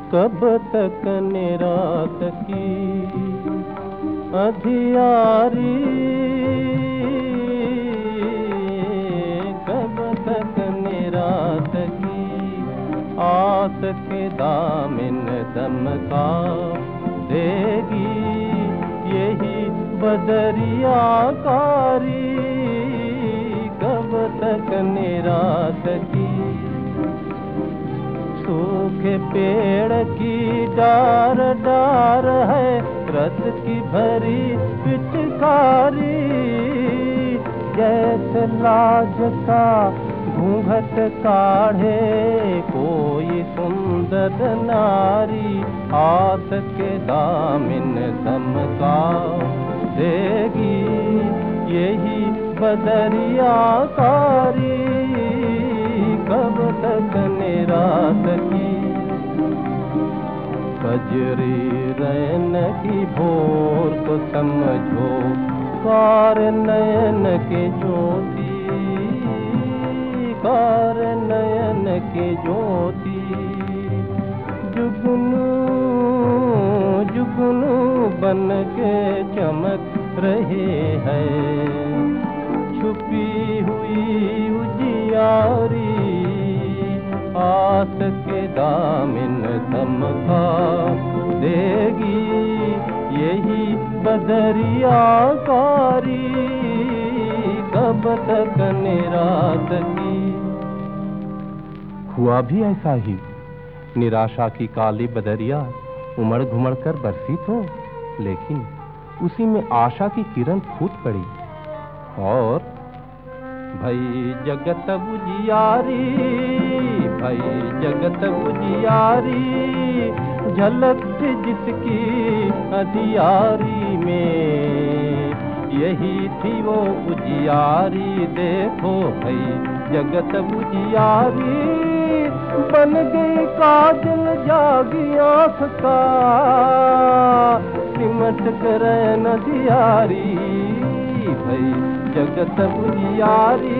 कब तक निरात की अधियारी, कब तक निरात की आस के दामन दमका देगी यही बदरिया कारी। कब तक निरात की सूखे पेड़ की डार डार है रस की भरी पिचकारी। जैसे लाज का घूंघट काढ़े कोई सुंदर नारी, हाथ के दामन दमका देगी यही बदरिया कारी। कब तक निरात की कजरी रैन की भोर को समझो कार नयन के ज्योति, कार नयन के ज्योति। जुगनू जुगनू बन के चमक रहे हैं छुपी हुई उजियारी। आस के दामन दमका देगी यही बदरिया कारी। कब तक निरात की। हुआ भी ऐसा ही। निराशा की काली बदरिया उमड़ घुमड़ कर बरसी तो, लेकिन उसी में आशा की किरण फूट पड़ी और भई जगत उजियारी, भई जगत उजियारी। झलक थी जिसकी अधियारी में यही थी वो उजियारी। देखो भई जगत उजियारी बन गई काजल जागी आँख का, सिमट कर नदियारी। भई जगत उजियारी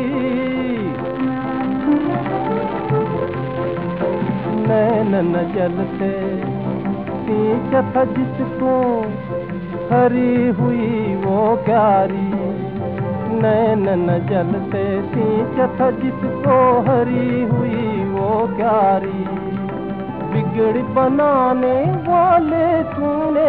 नैन जल से सींचत जिसको हरी हुई वो प्यारी। नैन जल से सींचत जिसको हरी हुई वो प्यारी। बिगड़ बनाने वाले तूने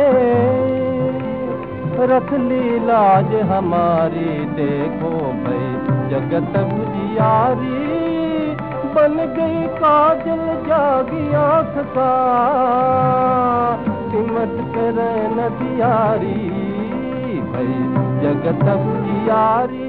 रख ली लाज हमारी। देखो भई जगत उजियारी बन गई काजल जागी आँख का, सिमट कर नदियारी। भई जगत उजियारी।